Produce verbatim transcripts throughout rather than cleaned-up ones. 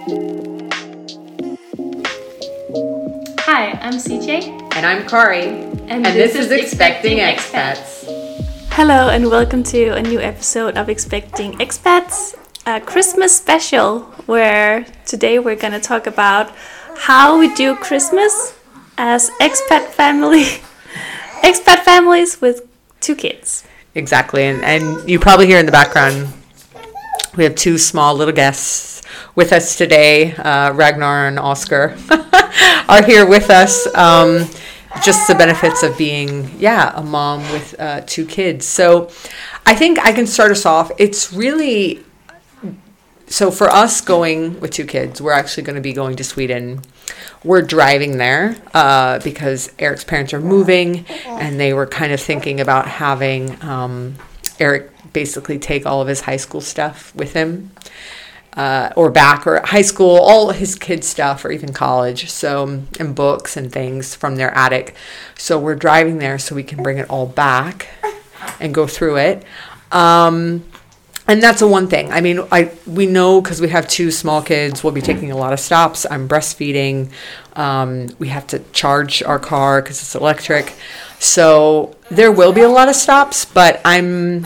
Hi, I'm C J. And I'm Kari. And, and this, this is Expecting, Expecting Expats. Expats. Hello and welcome to a new episode of Expecting Expats, a Christmas special, where today we're going to talk about how we do Christmas as expat family, expat families with two kids. Exactly, and, and you probably hear in the background, we have two small little guests with us today. Uh, Ragnar and Oscar are here with us. Um, just the benefits of being, yeah, a mom with uh, two kids. So I think I can start us off. It's really, so for us going with two kids, we're actually going to be going to Sweden. We're driving there uh, because Eric's parents are moving, and they were kind of thinking about having um, Eric basically take all of his high school stuff with him. Uh, or back, or high school, all his kids' stuff, or even college, so, and books and things from their attic. So we're driving there so we can bring it all back and go through it. Um, and that's a one thing. I mean, I we know because we have two small kids, we'll be taking a lot of stops. I'm breastfeeding. Um, we have to charge our car because it's electric. So there will be a lot of stops, but I'm...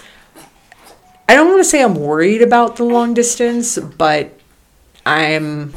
I don't want to say I'm worried about the long distance, but I'm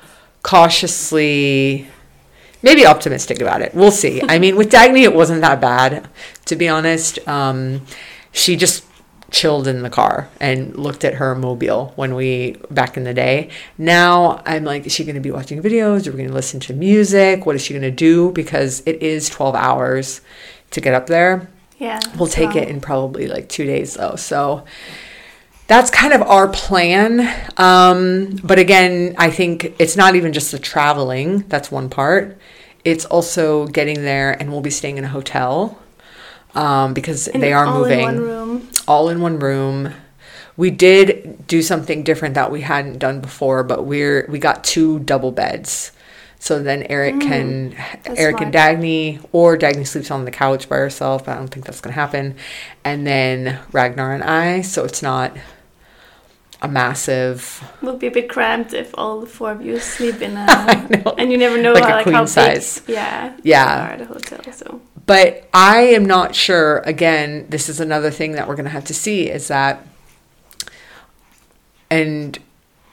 cautiously, maybe optimistic about it. We'll see. I mean, with Dagny, it wasn't that bad, to be honest. Um, she just chilled in the car and looked at her mobile when we, back in the day. Now I'm like, is she going to be watching videos? Are we going to listen to music? What is she going to do? Because it is twelve hours to get up there. Yeah, we'll take it in probably like two days though. So that's kind of our plan. Um, but again, I think it's not even just the traveling. That's one part. It's also getting there, and we'll be staying in a hotel um, because and they are all moving. All in one room. All in one room. We did do something different that we hadn't done before, but we're we got two double beds. So then Eric mm, can, Eric smart. and Dagny, or Dagny sleeps on the couch by herself. But I don't think that's going to happen. And then Ragnar and I. So it's not a massive... It would be a bit cramped if all the four of you sleep in a... I know. And you never know like how, a like queen how size. big yeah, yeah. are at a hotel. So. But I am not sure. Again, this is another thing that we're going to have to see is that... And...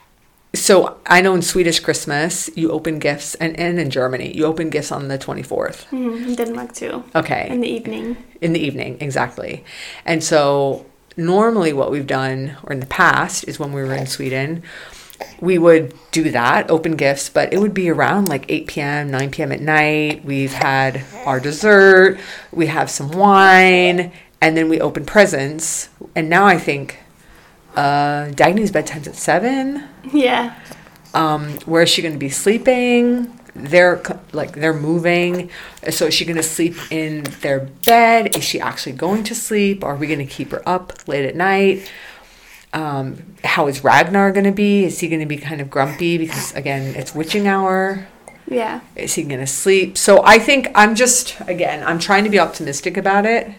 So I know in Swedish Christmas, you open gifts, and, and in Germany, you open gifts on the twenty-fourth. Mm-hmm. In Denmark too. Okay. In the evening. In the evening, exactly. And so normally what we've done, or in the past, is when we were in Sweden, we would do that, open gifts, but it would be around like eight p.m., nine p.m. at night. We've had our dessert, we have some wine, and then we open presents. And now I think... Uh, Dagny's bedtime's at seven. Yeah. Um, where is she going to be sleeping? They're like they're moving. So is she going to sleep in their bed? Is she actually going to sleep? Are we going to keep her up late at night? Um, how is Ragnar going to be? Is he going to be kind of grumpy because again it's witching hour? Yeah. Is he going to sleep? So I think I'm just again I'm trying to be optimistic about it.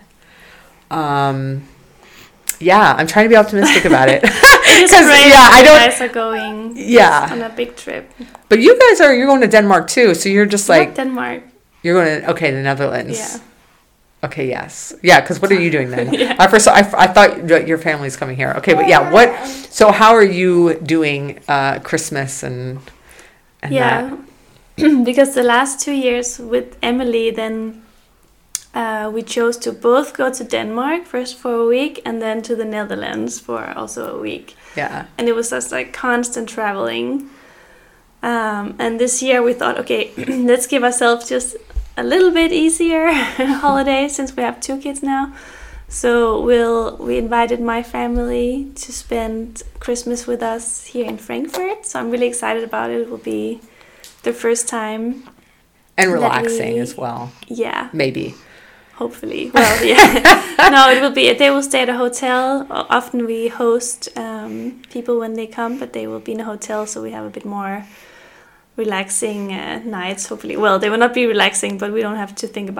Um. Yeah, I'm trying to be optimistic about it. It is great. Yeah, I don't. You guys are going. Yeah. On a big trip. But you guys are. You're going to Denmark too, so you're just like. Not Denmark. You're going to okay, the Netherlands. Yeah. Okay. Yes. Yeah. Because what are you doing then? yeah. I first. I, I thought your family's coming here. Okay, but yeah. What? So how are you doing uh, Christmas and? and yeah, because the last two years with Emily, then. Uh, we chose to both go to Denmark first for a week and then to the Netherlands for also a week. Yeah. And it was just like constant traveling. Um, and this year we thought, okay, let's give ourselves just a little bit easier holiday since we have two kids now. So we'll we invited my family to spend Christmas with us here in Frankfurt. So I'm really excited about it. It will be the first time. And relaxing we, as well. Yeah. Maybe. Hopefully. Well, yeah. No, it will be, they will stay at a hotel. Often we host um, people when they come, but they will be in a hotel, so we have a bit more relaxing uh, nights, hopefully. Well, they will not be relaxing, but we don't have to think about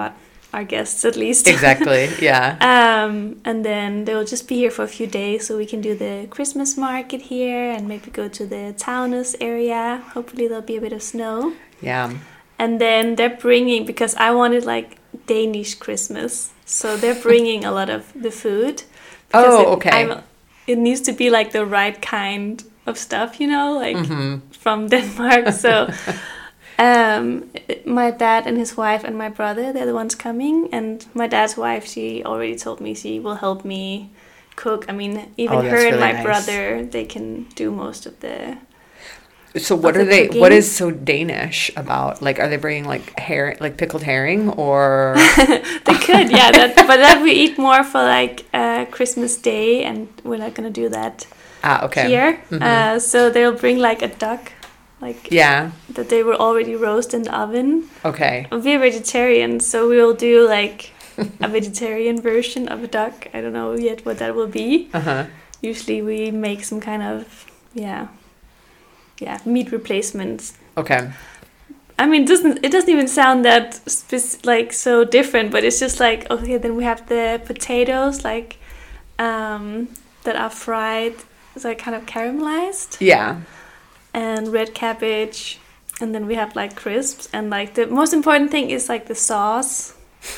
our guests at least. Exactly, yeah. um, and then they will just be here for a few days, so we can do the Christmas market here and maybe go to the Taunus area. Hopefully there'll be a bit of snow. Yeah. And then they're bringing, because I wanted like Danish Christmas, so they're bringing a lot of the food. Oh, it, okay. I'm, it needs to be like the right kind of stuff, you know, like mm-hmm. from Denmark. So um, my dad and his wife and my brother, they're the ones coming. And my dad's wife, she already told me she will help me cook. I mean, even oh, her really and my nice. brother, they can do most of the... So what are the they? cooking. What is so Danish about? Like, are they bringing like herring, like pickled herring, or they could, yeah. That, but that we eat more for like uh, Christmas Day, and we're not gonna do that ah, okay. here. Mm-hmm. Uh, so they'll bring like a duck, like yeah, that they will already roast in the oven. okay. We're vegetarians, so we'll do like a vegetarian version of a duck. I don't know yet what that will be. Uh huh. Usually we make some kind of yeah. Yeah, meat replacements. Okay. I mean, it doesn't it doesn't even sound that spec- like so different, but it's just like, okay, then we have the potatoes like um, that are fried, so kind of caramelized. Yeah. And red cabbage, and then we have like crisps, and like the most important thing is like the sauce.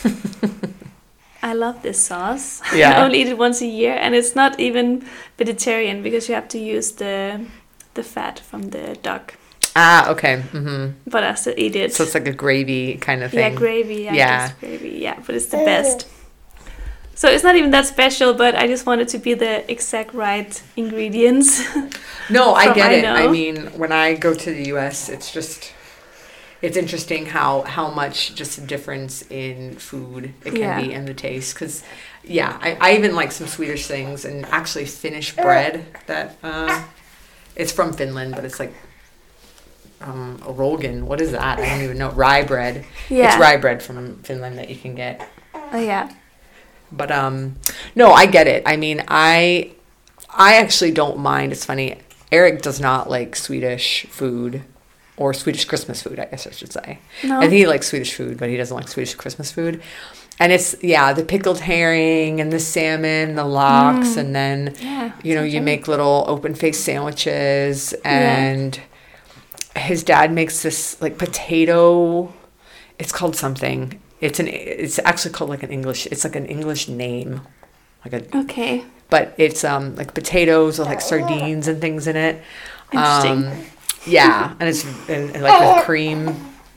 I love this sauce. Yeah. I only eat it once a year, and it's not even vegetarian because you have to use the the fat from the duck. Ah, okay. Mm-hmm. But I still eat it. So it's like a gravy kind of thing. Yeah, gravy. I Yeah. guess gravy. Yeah, but it's the best. So it's not even that special, but I just wanted to be the exact right ingredients. No, I from get I it. know. I mean, when I go to the U S, it's just, it's interesting how, how much just a difference in food it can Yeah. be and the taste. Because, yeah, I, I even like some Swedish things and actually Finnish bread that, uh, it's from Finland, but it's like, um, rogan. What is that? I don't even know. Rye bread. Yeah. It's rye bread from Finland that you can get. Oh yeah. But um, no, I get it. I mean, I I actually don't mind. It's funny. Eric does not like Swedish food or Swedish Christmas food, I guess I should say. No. I think he likes Swedish food, but he doesn't like Swedish Christmas food. And it's, yeah, the pickled herring and the salmon, the lox, Mm. and then, Yeah. you know, you okay. make little open-faced sandwiches. And his dad makes this, like, potato, it's called something. It's an. It's actually called, like, an English, it's like an English name. Like a, Okay. but it's, um like, potatoes with, like, sardines and things in it. Interesting. Um, yeah, and it's, and, and, like, with cream.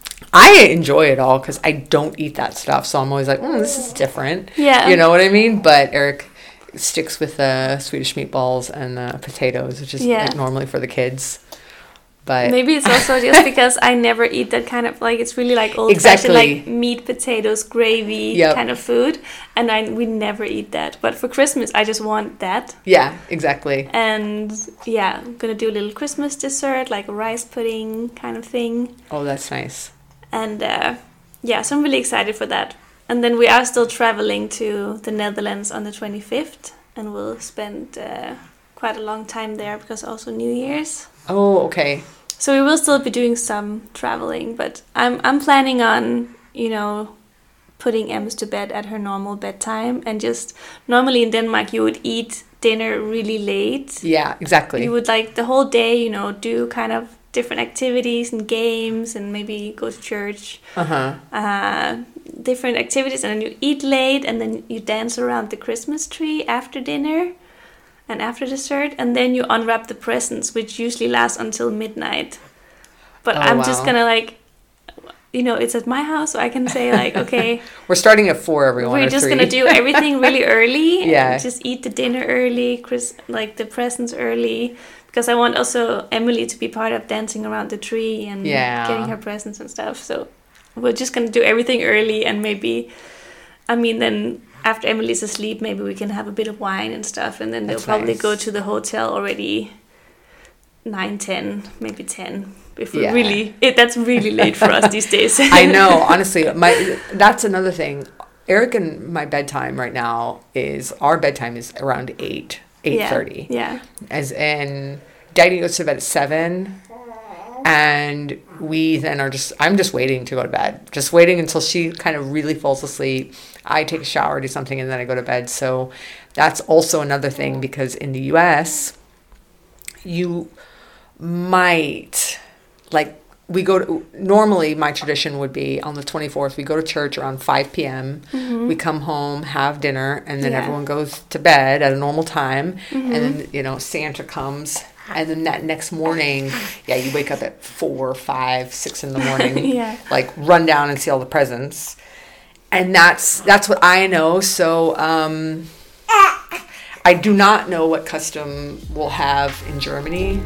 I enjoy it all because I don't eat that stuff, so I'm always like, mm, this is different. Yeah. You know what I mean? But Eric sticks with the Swedish meatballs and the potatoes, which is Yeah. like, normally for the kids. But Maybe it's also just because I never eat that kind of, like, it's really like old Exactly. fashioned, like meat, potatoes, gravy Yep. kind of food, and I we never eat that. But for Christmas, I just want that. yeah, exactly. And yeah, I'm gonna do a little Christmas dessert, like a rice pudding kind of thing. Oh, that's nice. And uh, yeah, so I'm really excited for that. And then we are still traveling to the Netherlands on the twenty-fifth, and we'll spend uh, quite a long time there because also New Year's. Oh, okay. So we will still be doing some traveling, but I'm I'm planning on, you know, putting Ems to bed at her normal bedtime, and just normally in Denmark you would eat dinner really late. Yeah, exactly. You would like the whole day, you know, do kind of different activities and games, and maybe go to church. Uh-huh. Uh, different activities, and then you eat late, and then you dance around the Christmas tree after dinner and after dessert, and then you unwrap the presents, which usually lasts until midnight. But Oh, I'm wow. just gonna, like, you know, it's at my house, so I can say, like, okay, We're starting at four, everyone. we're or just three. gonna do everything really early. and Yeah. just eat the dinner early, Chris, like the presents early, because I want also Emily to be part of dancing around the tree and Yeah. getting her presents and stuff. So we're just gonna do everything early, and maybe, I mean, then after Emily's asleep, maybe we can have a bit of wine and stuff, and then they'll That's probably nice. go to the hotel already nine, ten, maybe ten. If we Yeah. really, it, that's really late for us these days. I know, honestly, my that's another thing. Eric and my bedtime right now is our bedtime is around eight, eight Yeah, thirty. Yeah. As and Daddy goes to bed at seven, And we then are just, I'm just waiting to go to bed. Just waiting until she kind of really falls asleep. I take a shower, do something, and then I go to bed. So that's also another thing, because in the U S, you might, like, we go to, normally my tradition would be on the twenty-fourth, we go to church around five p.m. Mm-hmm. We come home, have dinner, and then yeah. everyone goes to bed at a normal time. Mm-hmm. And then, you know, Santa comes. And then that next morning, yeah, you wake up at four, five, six in the morning. yeah. Like, run down and see all the presents. And that's that's what I know. So um, I do not know what custom we'll have in Germany.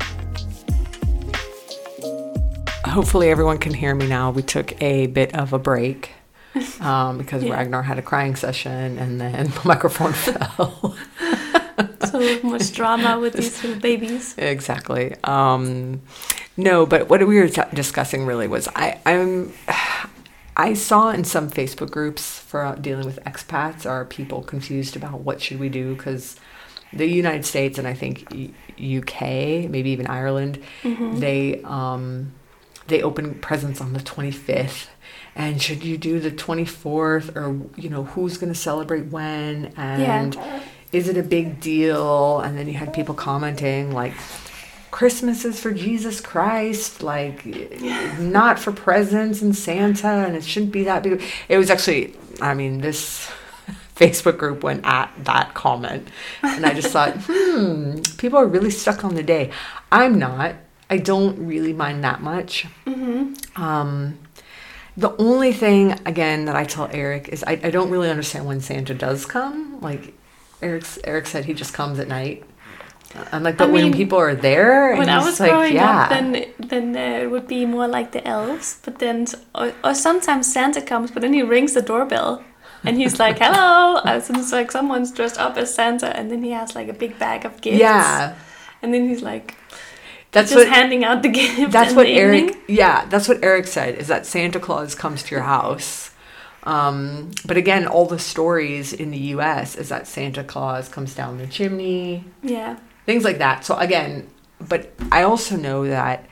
Hopefully everyone can hear me now. We took a bit of a break um, because yeah. Ragnar had a crying session and then the microphone fell. So much drama with these little babies. Exactly. Um, no, but what we were t- discussing really was I, I'm... I saw in some Facebook groups for dealing with expats are people confused about what should we do, because the United States and I think U K, maybe even Ireland, mm-hmm. they um, they open presents on the twenty-fifth. And should you do the twenty-fourth, or, you know, who's going to celebrate when? And yeah. is it a big deal? And then you had people commenting like, Christmas is for Jesus Christ, like, not for presents and Santa, and it shouldn't be that big. It was actually, I mean, this Facebook group went at that comment, and I just thought, hmm, people are really stuck on the day. I'm not. I don't really mind that much. Mm-hmm. Um, the only thing, again, that I tell Eric is I, I don't really understand when Santa does come. Like, Eric's, Eric said he just comes at night. I'm like, but I mean, when people are there, and when I was like, growing yeah. up, then then uh, it would be more like the elves. But then, or, or sometimes Santa comes, but then he rings the doorbell, and he's like, "Hello!" And it's like someone's dressed up as Santa, and then he has like a big bag of gifts. Yeah, and then he's like, that's just what, handing out the gifts. That's what Eric. Evening. Yeah, that's what Eric said. Is that Santa Claus comes to your house. Um, but again, all the stories in the U S is that Santa Claus comes down the chimney. Yeah. Things like that. So again, but I also know that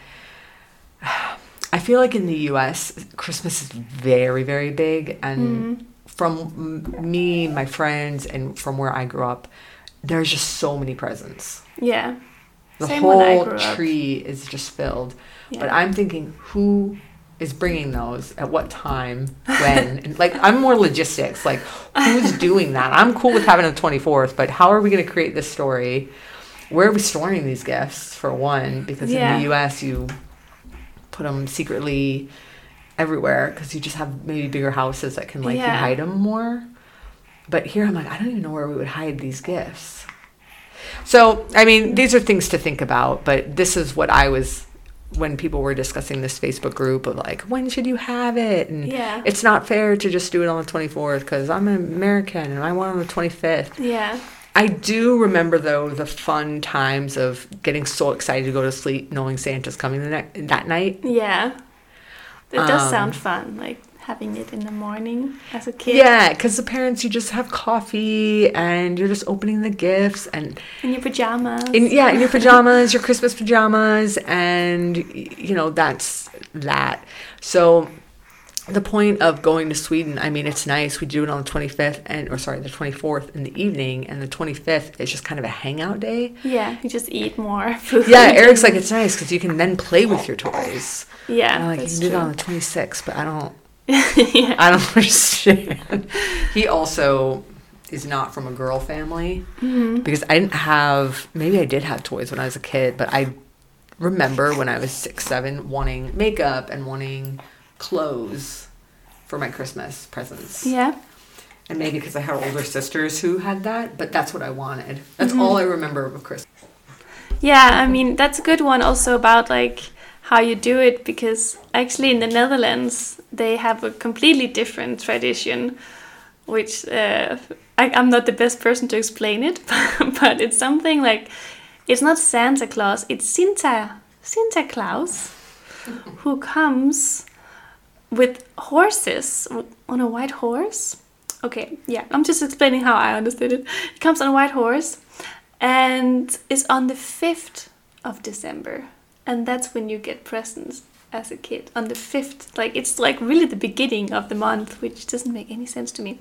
I feel like in the U S, Christmas is very, very big. And mm. from me, my friends, and from where I grew up, there's just so many presents. Yeah. The Same whole tree is just filled. Yeah. But I'm thinking, who is bringing those at what time, when? And like, I'm more logistics. Like, who's doing that? I'm cool with having a twenty-fourth, but how are we going to create this story? Where are we storing these gifts, for one? Because yeah. in the U S, you put them secretly everywhere because you just have maybe bigger houses that can, like, yeah. you hide them more. But here I'm like, I don't even know where we would hide these gifts. So, I mean, these are things to think about, but this is what I was, when people were discussing this Facebook group of like, when should you have it? And yeah. it's not fair to just do it on the twenty-fourth because I'm an American and I want it on the twenty-fifth. Yeah. I do remember, though, the fun times of getting so excited to go to sleep knowing Santa's coming the ne- that night. Yeah. It does um, sound fun, like having it in the morning as a kid. Yeah, because the parents, you just have coffee and you're just opening the gifts. and In your pajamas. In, yeah, in your pajamas, your Christmas pajamas, and, you know, that's that. So the point of going to Sweden, I mean, it's nice. We do it on the twenty-fifth, and or sorry, the twenty-fourth in the evening, and the twenty-fifth is just kind of a hangout day. Yeah, you just eat more food. Yeah, Eric's like, it's nice because you can then play with your toys. Yeah, and I'm like, that's you can do true. that on the twenty-sixth, but I don't. yeah. I don't understand. He also is not from a girl family mm-hmm. because I didn't have. Maybe I did have toys when I was a kid, but I remember when I was six, seven, wanting makeup and wanting clothes for my Christmas presents. Yeah. And maybe because I had older sisters who had that, but that's what I wanted. That's mm-hmm. all I remember of Christmas. Yeah, I mean, that's a good one also about like how you do it, because actually in the Netherlands they have a completely different tradition, which uh, I, I'm not the best person to explain it, but it's something like, it's not Santa Claus, it's Sinta, Sinta Claus, who comes with horses on a white horse. Okay, yeah, I'm just explaining how I understood it. He comes on a white horse and is on the fifth of December. and that's when you get presents as a kid on the fifth. Like it's like really the beginning of the month, which doesn't make any sense to me.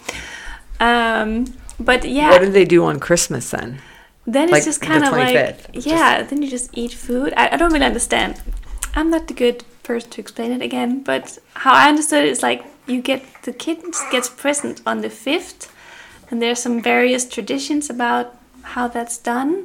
Um, but yeah. What do they do on Christmas then? Then it's like just kind of like, yeah, just... then you just eat food. I, I don't really understand. I'm not the good person to explain it again, but how I understood it is like you get, the kid gets present on the fifth, and there's some various traditions about how that's done.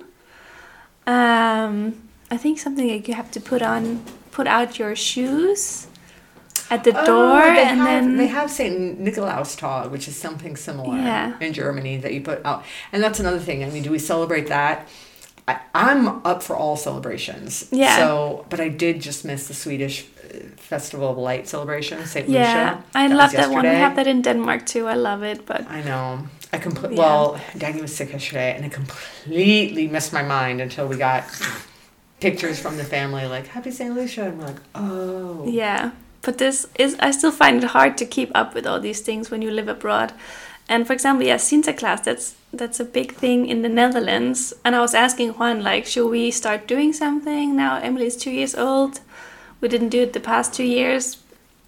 Um, I think something like you have to put on, put out your shoes at the oh, door, they and have, then they have Saint Nikolaustag, which is something similar yeah. in Germany that you put out, and that's another thing. I mean, do we celebrate that? I, I'm up for all celebrations. Yeah. So, but I did just miss the Swedish Festival of Light celebration, Saint Yeah, Lucia. I that love that one. We yesterday. have that in Denmark too. I love it, but I know. I completely. Yeah. Well, Dagny was sick yesterday, and it completely missed my mind until we got pictures from the family, like Happy Saint Lucia, and we're like, oh. Yeah, but this is. I still find it hard to keep up with all these things when you live abroad. And for example, yeah, Sinterklaas, that's that's a big thing in the Netherlands. And I was asking Juan, like, should we start doing something now? Emily's two years old. We didn't do it the past two years.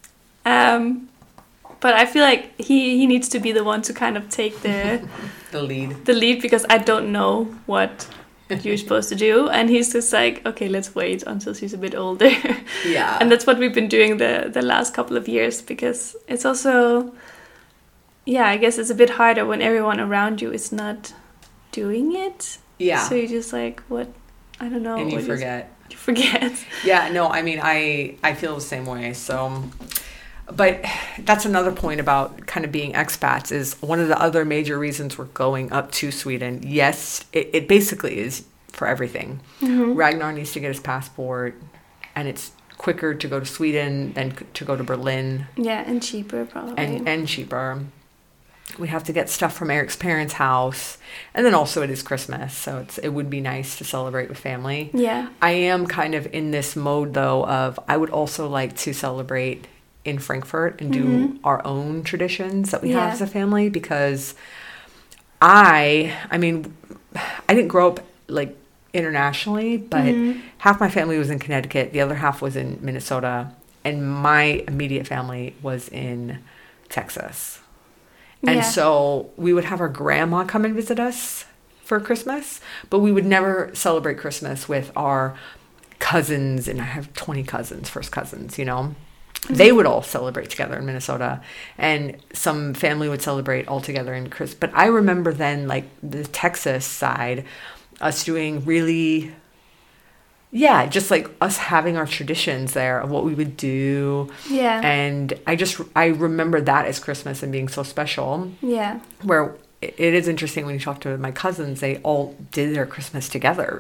Um, but I feel like he, he needs to be the one to kind of take the the lead. The lead because I don't know what you're supposed to do. And he's just like, okay, let's wait until she's a bit older. Yeah. And that's what we've been doing the, the last couple of years, because it's also... Yeah, I guess it's a bit harder when everyone around you is not doing it. Yeah. So you just like, what? I don't know. And you what forget. Is, you forget. Yeah, no, I mean, I I feel the same way. So, but that's another point about kind of being expats is one of the other major reasons we're going up to Sweden. Yes, it, it basically is for everything. Mm-hmm. Ragnar needs to get his passport, and it's quicker to go to Sweden than to go to Berlin. Yeah, and cheaper probably. And, and cheaper. We have to get stuff from Eric's parents' house. And then also it is Christmas, so it's it would be nice to celebrate with family. Yeah. I am kind of in this mode, though, of I would also like to celebrate in Frankfurt and do mm-hmm. our own traditions that we yeah. have as a family, because I, I mean, I didn't grow up, like, internationally, but mm-hmm. half my family was in Connecticut, the other half was in Minnesota, and my immediate family was in Texas. And yeah. so we would have our grandma come and visit us for Christmas, but we would never celebrate Christmas with our cousins, and I have twenty cousins, first cousins, you know. Mm-hmm. They would all celebrate together in Minnesota, and some family would celebrate all together in Christmas. But I remember then, like, the Texas side, us doing really... Yeah, just like us having our traditions there of what we would do. Yeah. And I just, I remember that as Christmas and being so special. Yeah. Where it is interesting when you talk to my cousins, they all did their Christmas together.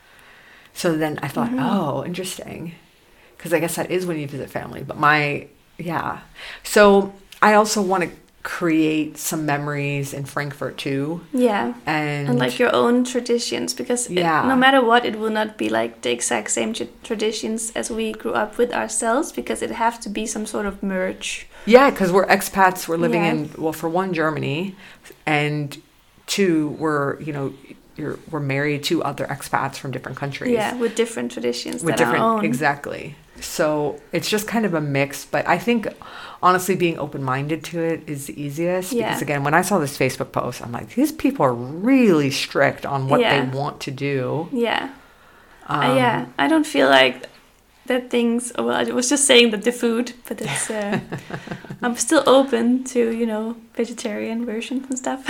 So then I thought, mm-hmm. oh, interesting. Because I guess that is when you visit family. But my, yeah. So I also want to create some memories in Frankfurt too. Yeah. And, and like your own traditions, because yeah. it, no matter what, it will not be like the exact same t- traditions as we grew up with ourselves, because it have to be some sort of merge. Yeah, because we're expats. We're living yeah. in, well, for one, Germany, and two, we're, you know, you're, we're married to other expats from different countries. Yeah, with different traditions with than different, our own. Exactly. So it's just kind of a mix, but I think honestly being open-minded to it is the easiest. Yeah. Because again, when I saw this Facebook post, I'm like, these people are really strict on what yeah. they want to do. Yeah. Um, uh, yeah. I don't feel like that things, well, I was just saying that the food, but it's, uh, I'm still open to, you know, vegetarian versions and stuff.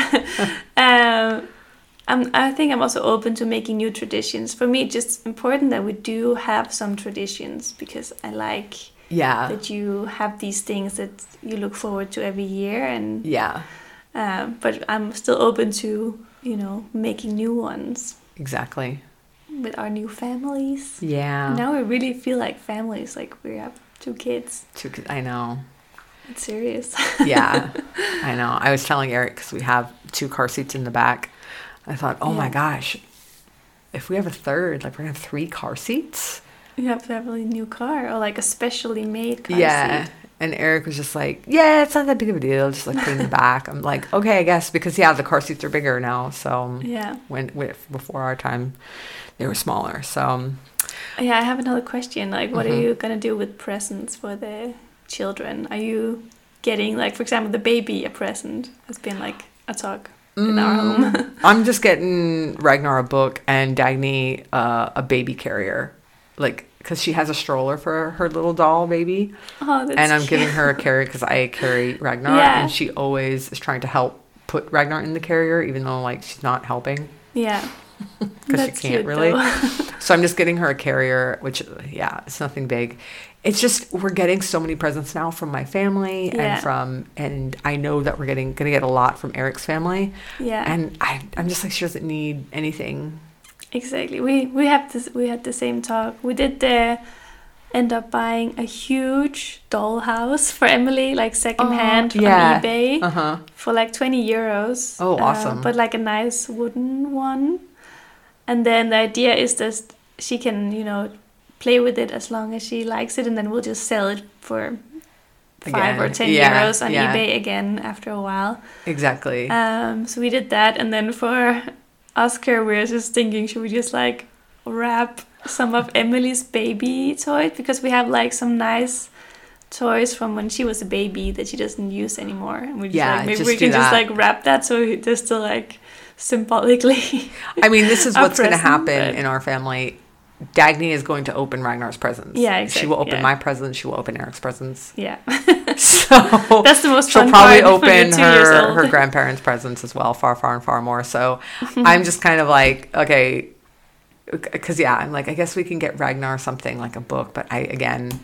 um, I'm, I think I'm also open to making new traditions. For me, it's just important that we do have some traditions, because I like yeah. that you have these things that you look forward to every year. And yeah. Um, but I'm still open to, you know, making new ones. Exactly. With our new families. Yeah. Now we really feel like families, like we have two kids. Two kids, I know. It's serious. Yeah, I know. I was telling Eric, because we have two car seats in the back. I thought, oh yeah. my gosh, if we have a third, like we're going to have three car seats. You have to have a new car, or like a specially made car yeah. seat. And Eric was just like, yeah, it's not that big of a deal. Just like put in the back. I'm like, okay, I guess, because yeah, the car seats are bigger now. So yeah, when, when before our time, they were smaller. So Yeah, I have another question. Like, what Mm-hmm. are you gonna do with presents for the children? Are you getting, like, for example, the baby a present? Has been like a talk in our home. I'm just getting Ragnar a book and Dagny uh, a baby carrier, like because she has a stroller for her little doll baby. Oh, that's And I'm cute. giving her a carrier because I carry Ragnar, Yeah. and she always is trying to help put Ragnar in the carrier, even though like she's not helping Yeah. because she That's can't cute, really. though. So I'm just getting her a carrier, which yeah, it's nothing big. It's just we're getting so many presents now from my family Yeah. and from, and I know that we're getting gonna get a lot from Eric's family, Yeah. and I I'm just like she doesn't need anything. Exactly. We we have this. We had the same talk. We did the end up buying a huge dollhouse for Emily, like secondhand Oh, yeah. on eBay Uh huh. for like twenty euros. Oh, Uh, awesome. but like a nice wooden one. And then the idea is that she can, you know, play with it as long as she likes it, and then we'll just sell it for five Again, or ten yeah, euros on yeah. eBay again after a while. Exactly. Um, so we did that, and then for Oscar, we were just thinking, should we just like wrap some of Emily's baby toys, because we have like some nice toys from when she was a baby that she doesn't use anymore, and we just Yeah, like maybe just we do can just that. like wrap that so it just still like symbolically. I mean, this is a what's going to present, happen but- in our family. Dagny is going to open Ragnar's presents. Yeah, She exactly, will open yeah. my presents. She will open Eric's presents. Yeah. So That's the most she'll fun probably part when open you're two years her old. her grandparents' presents as well, far, far, and far more. So I'm just kind of like, okay, because yeah, I'm like, I guess we can get Ragnar something like a book, but I again,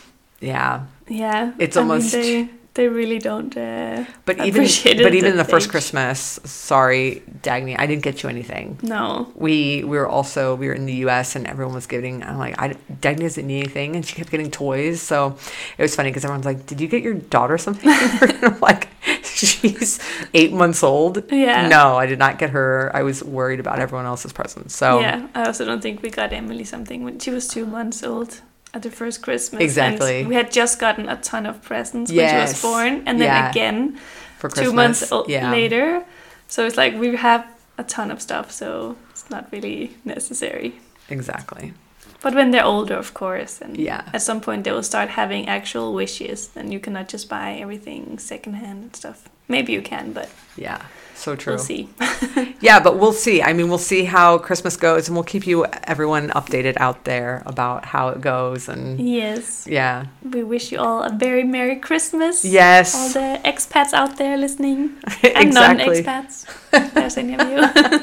yeah, Yeah, It's I mean, almost- they they really don't. Uh, but even appreciate it but at even that the first age. Christmas, sorry, Dagny, I didn't get you anything. No. We we were also we were in the U S and everyone was giving. I'm like, I Dagny doesn't need anything, and she kept getting toys. So it was funny because everyone's like, "Did you get your daughter something?" And I'm like, she's eight months old. Yeah. No, I did not get her. I was worried about everyone else's presents. So Yeah, I also don't think we got Emily something when she was two months old at the first Christmas. Exactly. And we had just gotten a ton of presents when she Yes. was born, and then Yeah. again for two Christmas, months o- yeah, later. So it's like we have a ton of stuff, so it's not really necessary. exactly. But when they're older, of course, and Yeah. at some point they will start having actual wishes, then you cannot just buy everything secondhand and stuff. Maybe you can, but Yeah, so true. we'll see. Yeah, but we'll see. I mean, we'll see how Christmas goes, and we'll keep you everyone updated out there about how it goes. And Yes. yeah, We wish you all a very Merry Christmas. yes, All the expats out there listening. And exactly. non-expats. If there's any of you.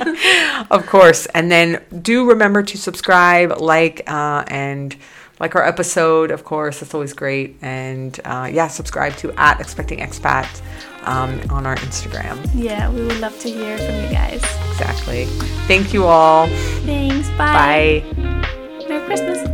Of course. And then do remember to subscribe, like, uh, and like our episode, of course. That's always great. And uh, yeah, subscribe to at Expecting Expat um, on our Instagram. Yeah, we would love to hear from you guys. Exactly. Thank you all. Thanks. Bye. Bye. Merry Christmas.